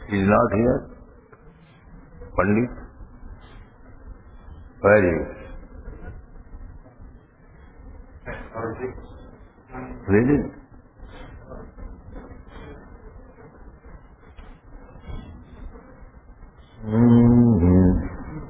He is not here? Pandit? Where is he? Really? Mm-hmm.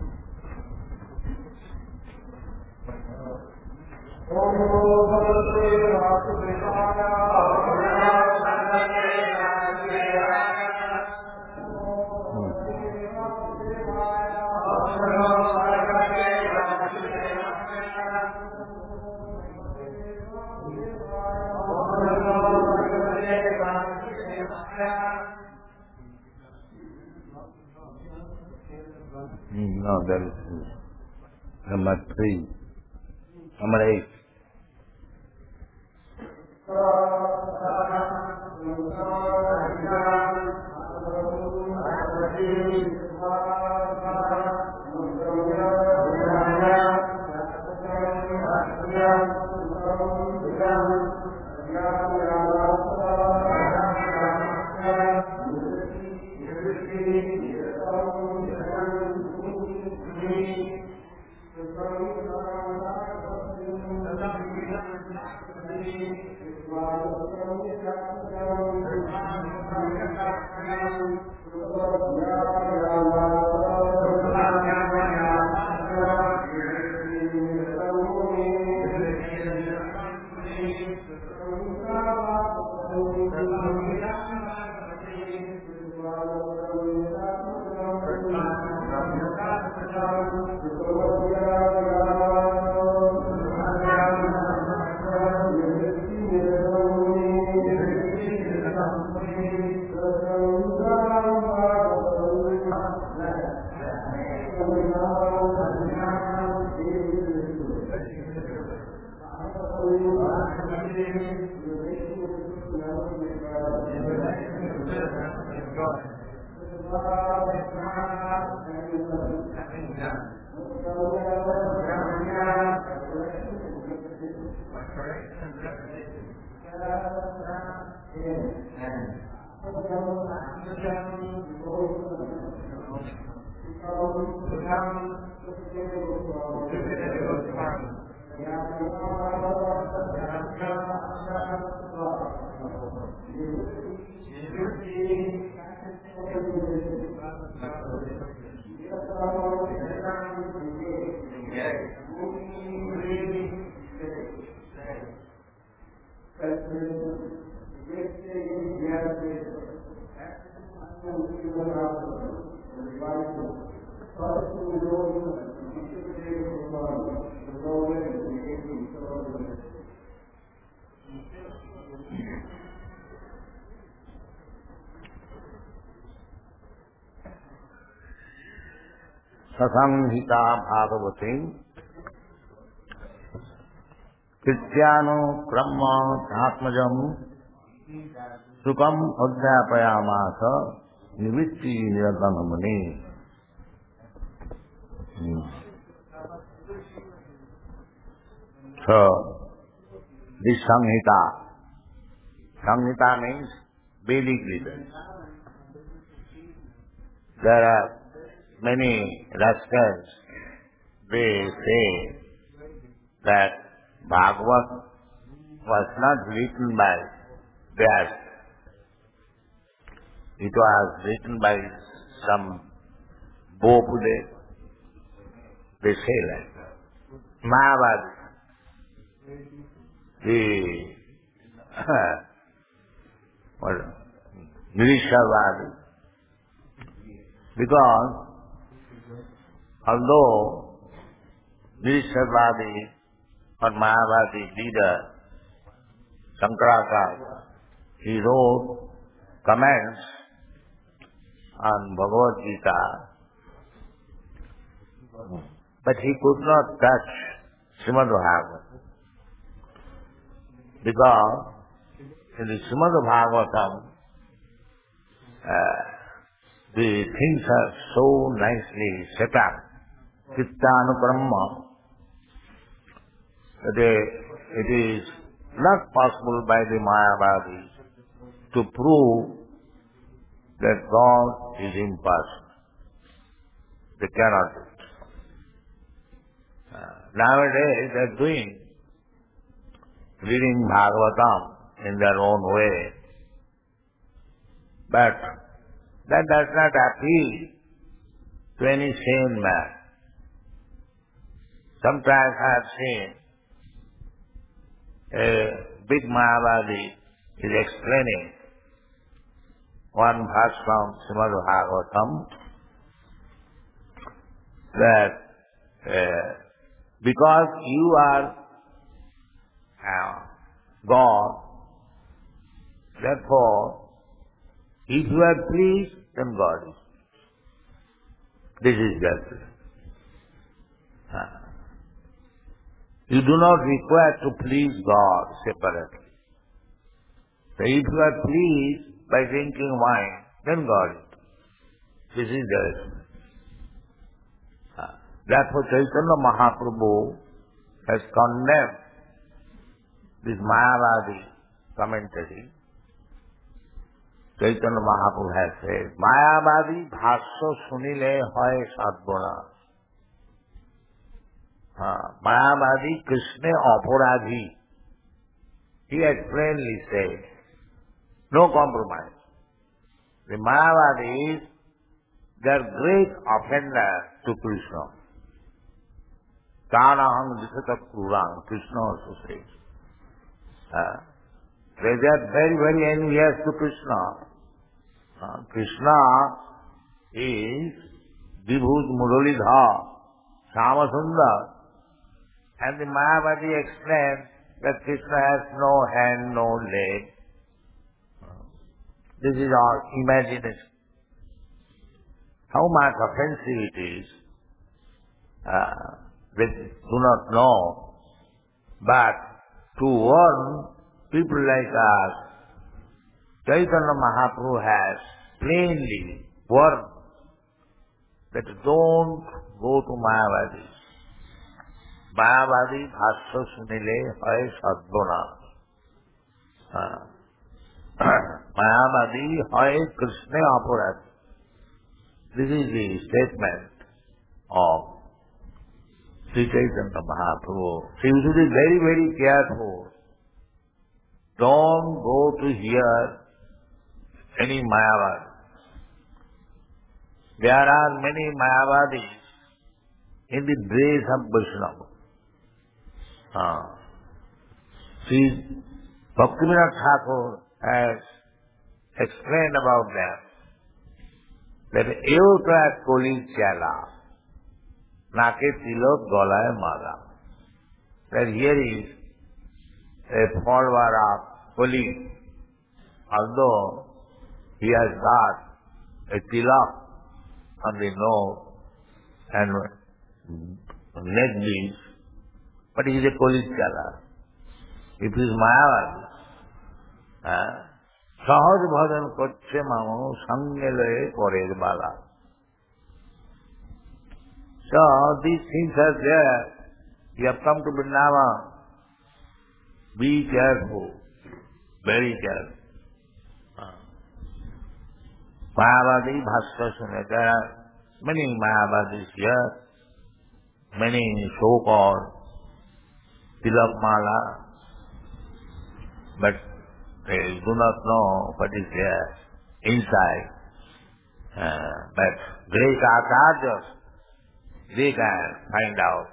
No, that is number 3. Number 8. Sasamhita Bhagavati Krityano Brahma Atmajam Sukam Adhyapayamasa Nivitti Niratanamani. So, this Samhita means Vedic literature. There are many rascals, they say that Bhagavad was not written by Vyasa. It was written by some Bhopule. They say like that. Mahabharata, the Nirishavadi, because although Nirishavadi or Mahabharati leader Shankaracharya, he wrote comments on Bhagavad Gita, but he could not touch Srimad Bhagavatam, because in the Srimad Bhagavatam the things are so nicely set up, Chittanukrama, that it is not possible by the Mayavadis to prove that God is impersonal. They cannot do it. Nowadays they are reading Bhagavatam in their own way, but that does not appeal to any sane man. Sometimes I have seen a big Mayavadi is explaining one verse from Srimad Bhagavatam that because you are God, therefore, if you are pleased, then God is pleased. This is justice. You do not require to please God separately. So if you are pleased by drinking wine, then God is pleased. This is justice. Therefore, Chaitanya Mahaprabhu has condemned this Mayavadi commentary. Chaitanya Mahaprabhu has said, Mayavadi bhasya sunile hoy sadguna. Mayavadi Krishna aparadhi. He has plainly said, no compromise. The Mayavadis, they are great offenders to Krishna. Tanaham Vishata Kurang, Krishna also says. They are very, very envious to Krishna. Krishna is Vibhut Muralidha, Samasundar. And the Mayavadi explains that Krishna has no hand, no leg. This is our imagination. How much offensive it is, they do not know. But to warn people like us, Chaitanya Mahaprabhu has plainly warned that don't go to Mayavadi. Mayavadi bhasya sunile hoy sadguna. Mayavadi hoy Krishna aparadhi. This is the statement of Sri Chaitanya Mahaprabhu. So you should be very, very careful. Don't go to hear any Mayavadi. There are many Mayavadis in the dress of Vaishnava. Sri Bhaktivinoda Thakur has explained about them that Evta Koli Chala Nake Tilok Golaya Mala. That here is a follower of Koli. Although he has got a tilak on the nose and neck beads, but he is a Koli Chala. If he is Mayavadi, Sahaj bhajan kocche mamo sangele korer bala. So these things are there. You have come to Vrindavan. Be careful. Very careful. Mayavadi bhasya sune. There are many Mayavadis here. Many so-called tilak mala. But they do not know what is there inside. But great acharyas, they can find out.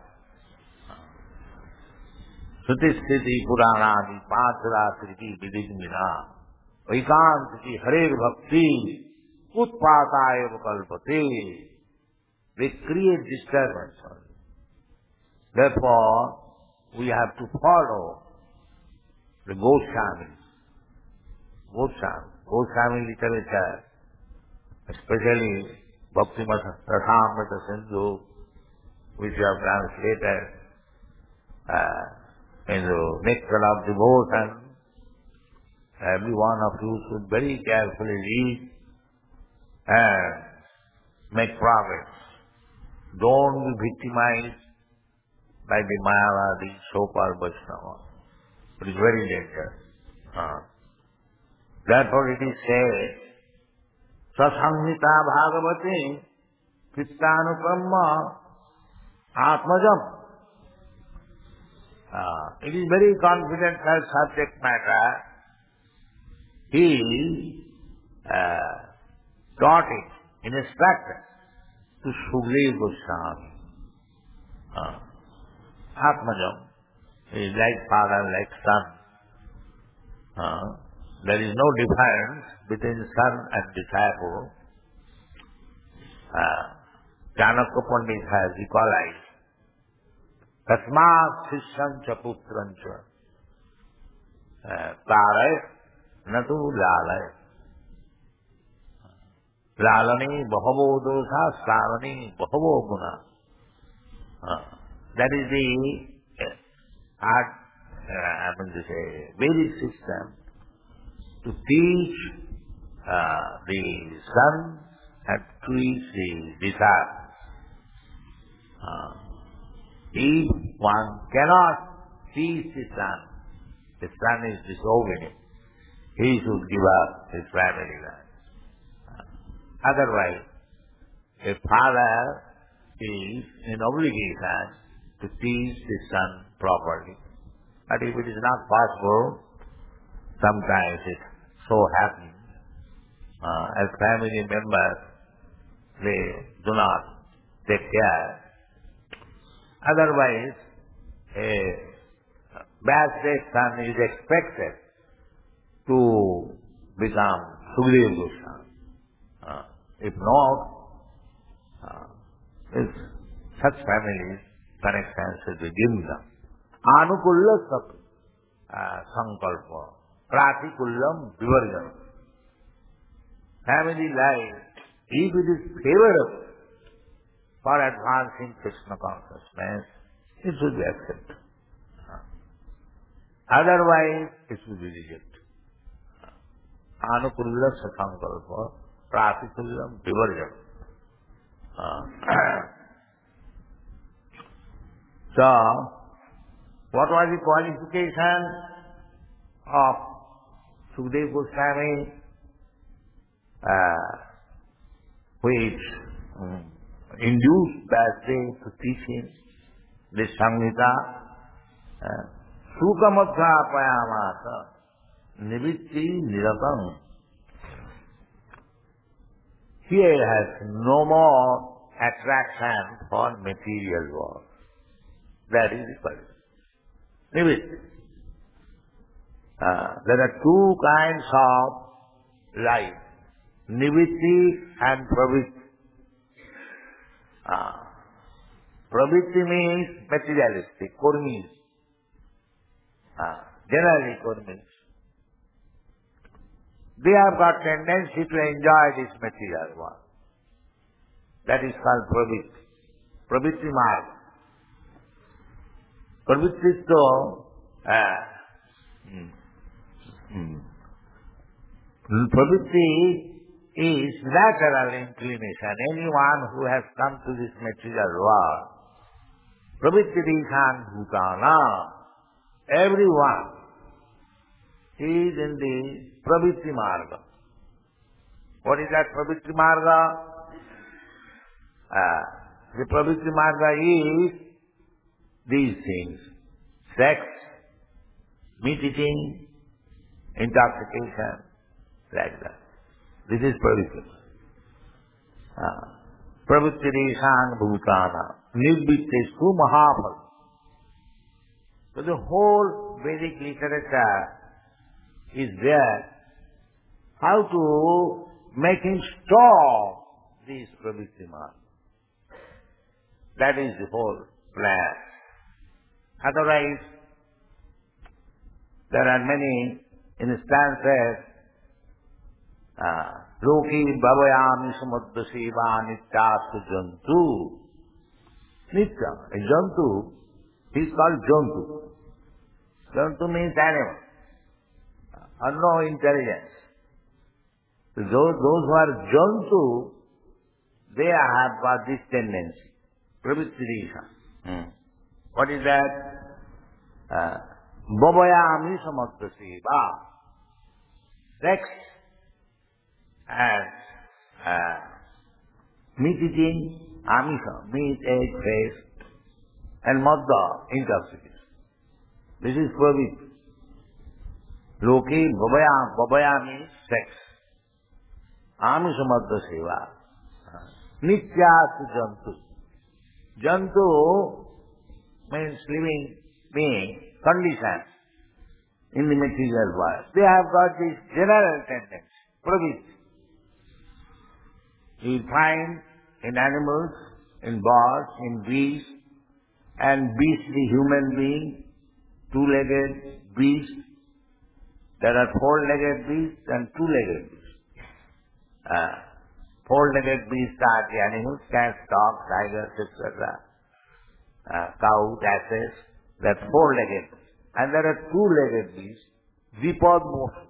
Shruti Sthiti Purana Pachara Triti Vidijmina Vaikanti Hare Bhakti Utpataya Kalpate. They create disturbance. Therefore, we have to follow the Goswamis. Goswami literature, especially Bhaktimata Rasamrita Sindhu, which you have translated in the Nectar of Devotion. Every one of you should very carefully read and make progress. Don't be victimized by the Mayavadi so-called Vaishnava. It is very dangerous. Therefore it is said Sasamhita Bhagavate Chittanukamma Atmajam. It is very confident as subject matter. He taught it, instructed to Sukadeva Goswami. Atmajam is like father, like son. There is no difference between son and disciple. Chanakya Pandit has equalized. Tasmat Sishyam cha putram cha Taray natu lalay. Lalani bahavo dosa, slavani bahavo guna. That is the Vedic system to teach the son and teach the disciple. If one cannot teach the son is disobedient, he should give up his family life. Otherwise, a father is in obligation to teach the son properly. But if it is not possible, sometimes it so happens as family members, they do not take care. Otherwise, a bad-faith son is expected to become Sukadeva Goswami. If not, such families connections should be given them. Anukulla sankalpa, pratikullam vivarjam. Family life, if it is favorable for advancing Krishna consciousness, it should be accepted. Otherwise, it should be rejected. Anukulla sankalpa, pratikullam vivarjam. So, what was the qualification of Sukadeva Goswami, which induced Vyasdev to teach him this Samhita? Sukamadhyapayamasa nivitti niratam. He has no more attraction for material world. That is the quality. Nivitti. There are two kinds of life, nivitti and pravitti. Pravitti means materialistic, kurmis. Generally kurmis. They have got tendency to enjoy this material world. That is called pravitti. Pravitti marg. Pravitti to pravitti is natural inclination. Anyone who has come to this material world, pravittirishan bhutana, everyone is in the pravitti marga. What is that pravitti marga? The pravitti marga is these things: sex, meat eating, intoxication, like that. This is pravitti. Pravittirishan bhutana, nivittesu mahapal. So the whole Vedic literature is there. How to make him stop these pravitti marga. That is the whole plan. Otherwise, there are many instances. Loki bhavayami samuddasiva nityastu jantu. Nitya, a jantu, he is called jantu. Jantu means animal, no intelligence. Those who are jantu, they have got this tendency, pravittirisha. What is that? Bhavayami samuddasiva. Sex and uh, meat eating, amisa, meat, egg, fish, and madda, intoxication. This is forbidden. Loke babaya, babaya means sex. Amisa madda seva. Nityas jantu. Jantu means living being, condition in the material world. They have got this general tendency, pravritti. You find in animals, in birds, in beasts, and beastly human being, two-legged beasts. There are four-legged beasts and two-legged beasts. Four-legged beasts are the animals, cats, dogs, tigers, etc. Cows, asses, that's four-legged. And there are two-legged beasts, dvipad motion.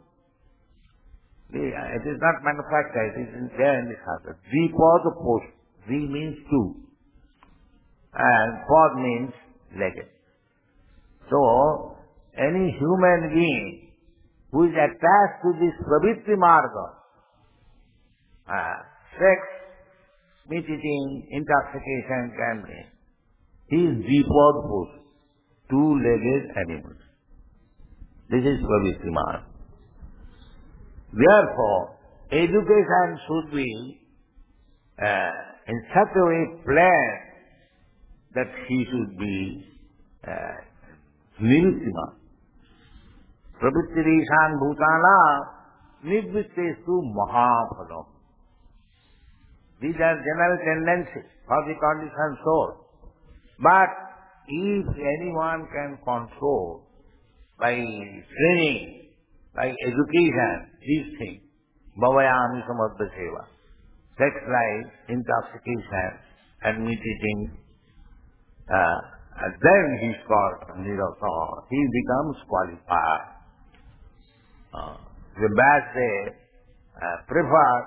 It is not manufactured, it is there in the Shastra. Dvipad motion. Dvi means two. And pad means legged. So, any human being who is attached to this pravritti marga, sex, meat eating, intoxication, gambling, he is dvipad motion. Two-legged animals. This is pravritti marga. Therefore, education should be in such a way planned that he should be niruttima. Pravrittirishan bhutana nivrittesu mahaphalam. These are general tendencies of the conditioned soul. But if anyone can control by training, by education, these things, bhavayami samadha seva, sex life, intoxication, and meat eating, and then he is called nirata. He becomes qualified. The Vyasa prefer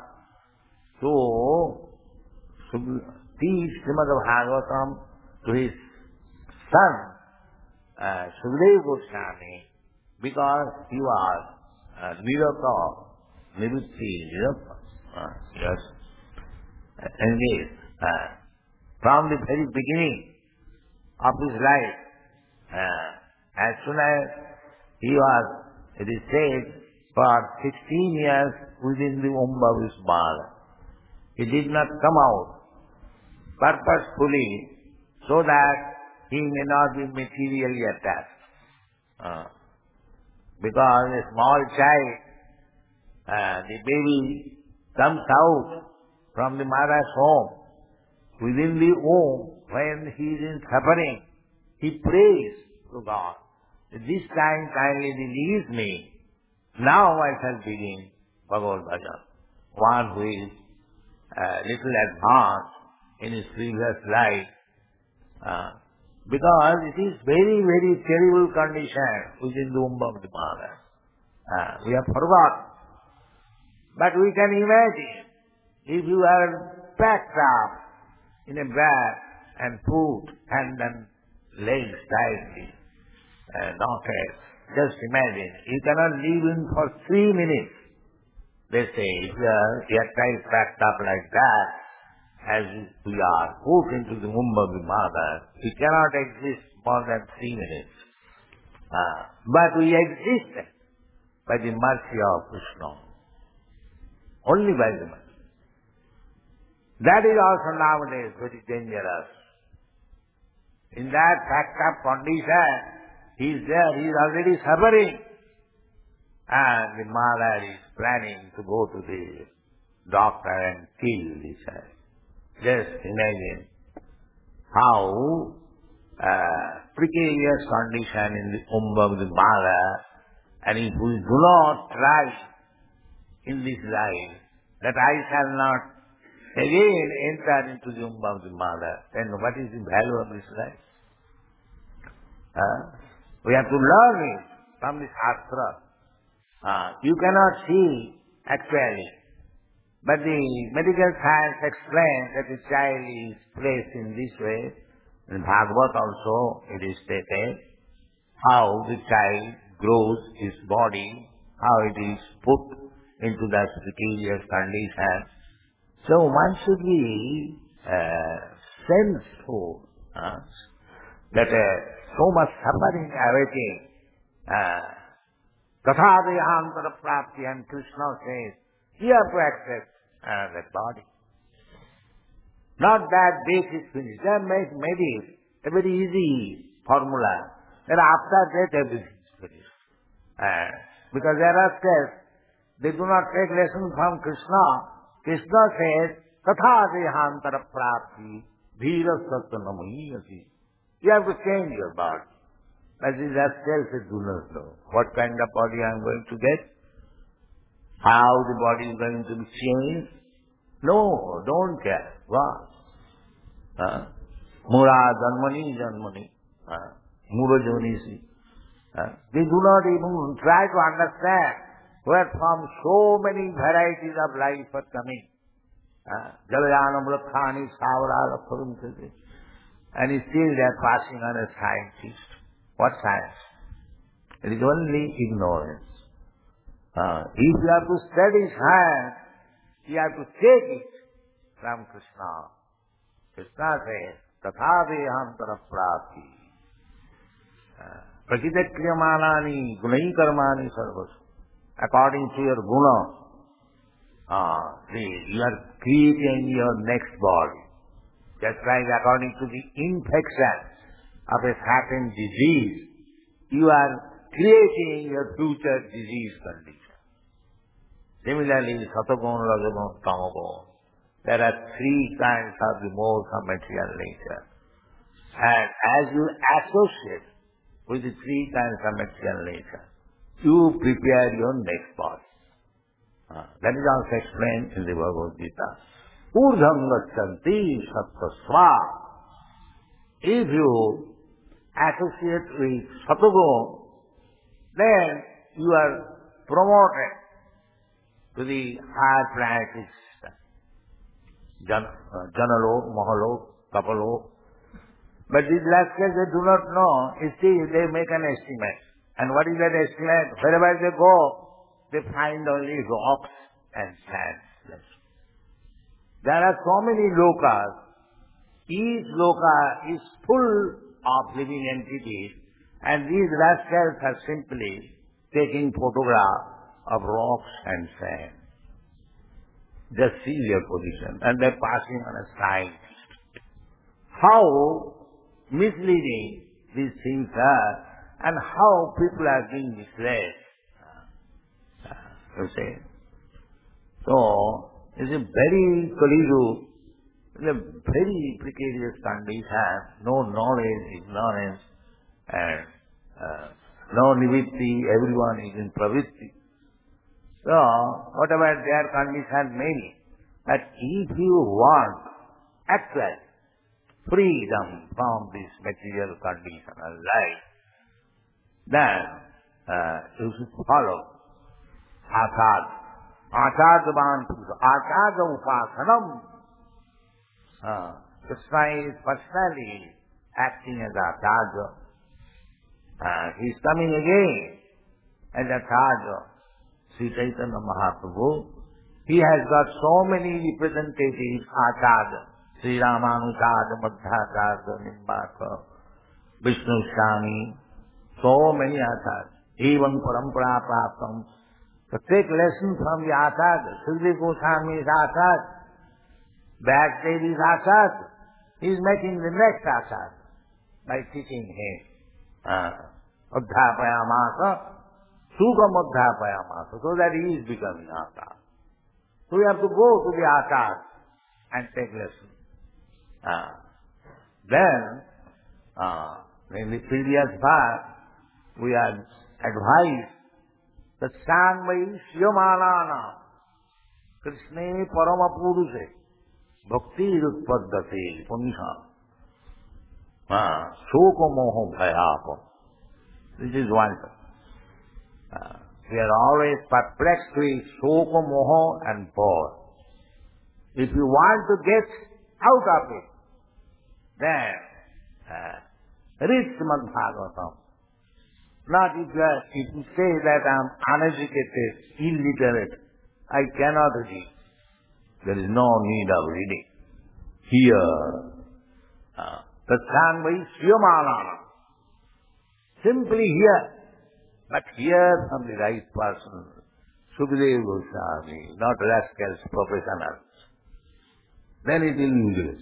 to teach Srimad Bhagavatam to his son, Sukadeva Goswami, because he was nirata, nirutti, yes, engaged. From the very beginning of his life, as soon as he was, it is said, for 16 years within the womb of his mother, he did not come out purposefully so that he may not be materially attached. Because a small child, the baby comes out from the mother's home. Within the womb, when he is in suffering, he prays to God. This time kindly release me. Now I shall begin Bhagavad Bhajan. One who is little advanced in his previous life, because it is very, very terrible condition within the womb of the mother. We have forgotten. But we can imagine, if you are packed up in a bag and put hand and legs tightly, knotted, just imagine, you cannot live in for 3 minutes. They say, if you are packed up like that, as we are put into the womb of the mother, we cannot exist more than 3 minutes. But we exist by the mercy of Krishna. Only by the mercy. That is also nowadays very dangerous. In that packed up condition, he is there, he is already suffering. And the mother is planning to go to the doctor and kill the child. Just imagine how precarious condition in the womb of the mother, and if we do not try in this life that I shall not again enter into the womb of the mother, then what is the value of this life? We have to learn it from the Shastra. You cannot see actually, but the medical science explains that the child is placed in this way. In Bhagavad also it is stated how the child grows his body, how it is put into that precarious condition. So one should be senseful that so much suffering awaiting. Tatha Dehantara Prapti, and Krishna says, you have to accept that body. Not that death is finished. That made it a very easy formula. That after death everything is finished. Because there are steps, they do not take lesson from Krishna. Krishna says, Tatha Dehantara Prapti, Dhira Sattanamahiyasi. You have to change your body. But these rascals do not know what kind of body I am going to get, how the body is going to be changed. No, don't care. What? Mura Janmani Janmani. Mura Janisi. They do not even try to understand where from so many varieties of life are coming. Jalayana Mulakhani Savara Purum. And still they are passing on a scientist. What science? It is only ignorance. If you have to study science, you have to take it from Krishna. Krishna says, Tatha Dehantara Prapti. Prakita Kriyamanani Gunai Karmani Sarvasu. According to your guna, you are creating your next body. Just like according to the infection of a certain disease, you are creating your future disease condition. Similarly, Satagun, Rajagun, Tamagun, there are three kinds of the modes of material nature. And as you associate with the three kinds of material nature, you prepare your next body. That is also explained in the Bhagavad Gita. Urdham gachanti sattasva. If you associate with Satagun, then you are promoted to the higher planetary system. Janalok, Mahalok, Kapalok. But these rascals, they do not know. Still, they make an estimate. And what is that estimate? Wherever they go, they find only rocks and sand. There are so many lokas. Each loka is full of living entities, and these rascals are simply taking photographs of rocks and sand. Just see their position, and they're passing on a scientist. How misleading these things are, and how people are being misled. You see. So, it's a very Kali-yuga, in a very precarious condition, no knowledge, ignorance, and no nivitti, everyone is in pravitti. So, whatever their condition may be, but if you want actual freedom from this material conditional life, then you should follow Acharya. Acharyavan Purusa. Acharya Upasanam. Krishna is personally acting as Acharya. He is coming again as Acharya. Sri Chaitanya Mahaprabhu. He has got so many representatives, Acharya. Sri Ramanujacharya, Madhvacharya, Nimbaka, Vishnu Swami, so many Acharyas. Even Parampara Praptam. So take lesson from the Acharya. Sukadeva Goswami is Acharya. Vyasadeva is Acharya. He is making the next Acharya by teaching him. Adhyapayamasa, Sukam Adhyapayamasa, so that he is becoming Acharya. So we have to go to the Acharya and take lesson. Then, in the previous part, we are advised that Sangmai Shyamanana Krishne Paramapurushe Bhakti Rutpaddate Punisha Shoko Moho Bhayapa. This is one thing. We are always perplexed with Shoko Moho and Bore. If you want to get out of it, then read Srimad Bhagavatam. Not if you say that I am uneducated, illiterate, I cannot read. There is no need of reading. Here, Tatsangvai Sriyamananam. Simply hear. But hear from the right person. Sukadeva Goswami, not rascals, professionals. Then it will be English.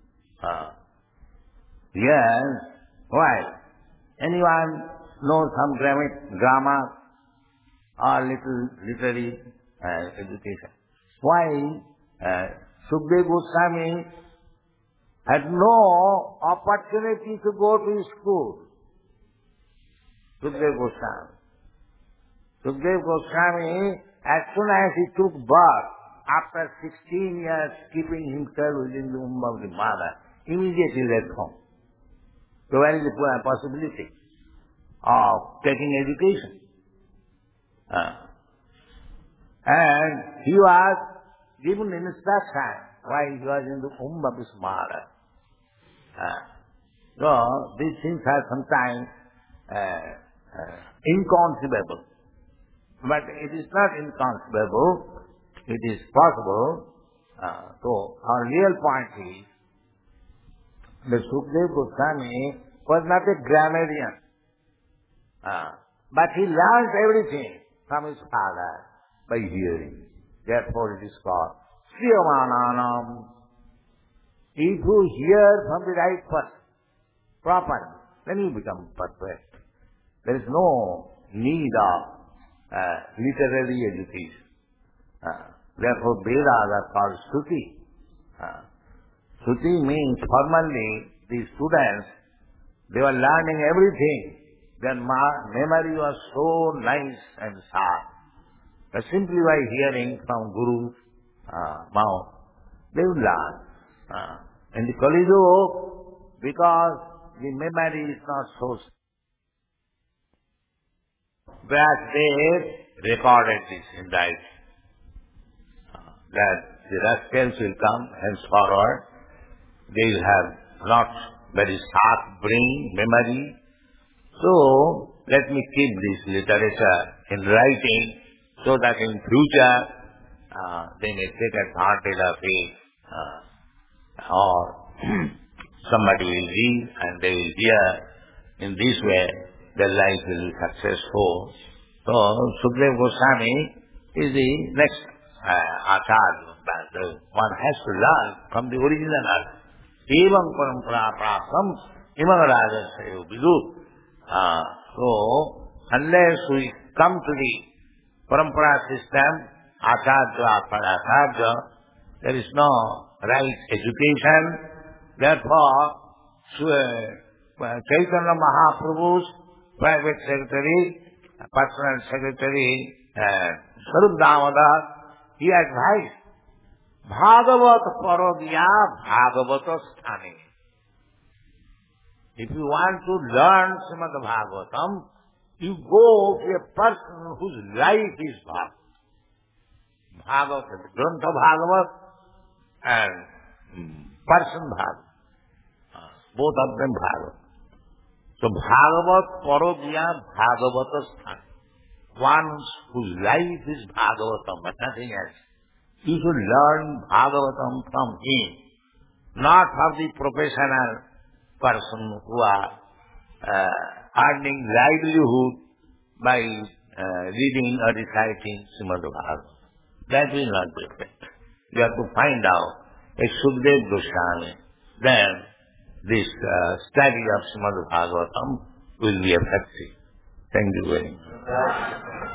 Yes. Why? Anyone knows some grammar or little literary education? Why? Sukadeva Goswami had no opportunity to go to school. Sukadeva Goswami. Sukadeva Goswami, as soon as he took birth, after 16 years keeping himself within the womb of the mother, immediately left home. So where is the possibility of taking education? And he was given instruction while he was in the womb of his mother. So these things are sometimes inconceivable. But it is not inconceivable, it is possible. So our real point is that Sukadeva Goswami was not a grammarian, but he learned everything from his father by hearing. Therefore it is called Sriyamananam. If you hear from the right person, properly, then you become perfect. There is no need of literary education. Therefore Vedas are called Shruti. Shruti means formally the students, they were learning everything. Their memory was so nice and sharp. But simply by hearing from Guru's mouth, they would learn. In the Kali Yuga, because the memory is not so that they recorded this in writing. That the rascals will come henceforward. They will have not very sharp brain, memory. So, let me keep this literature in writing so that in future they may take advantage of it. Or somebody will read and they will hear. In this way, their life will be successful. So, Sukadeva Goswami is the next Acharya. One has to learn from the original. Evam parampara prasam imam rajasayo vidu. So, unless we come to the parampara system, Acharya after Acharya, there is no right education. Therefore, Chaitanya Mahaprabhu's private secretary, personal secretary, Sarup Damodar, he advised, Bhagavat parodya Bhagavata sthane. If you want to learn Srimad Bhagavatam, you go to a person whose life is Bhagavatam. Bhagavatam, Grantha Bhagavat and person Bhagavat. Both of them Bhagavat. So Bhagavat parodya Bhagavata sthane. One whose life is Bhagavatam, but nothing else. You should learn Bhagavatam from him, not from the professional person who are earning livelihood by reading or reciting Srimad Bhagavatam. That will not be effective. You have to find out a Sukadeva Goswami. Then this study of Srimad Bhagavatam will be effective. Thank you very much.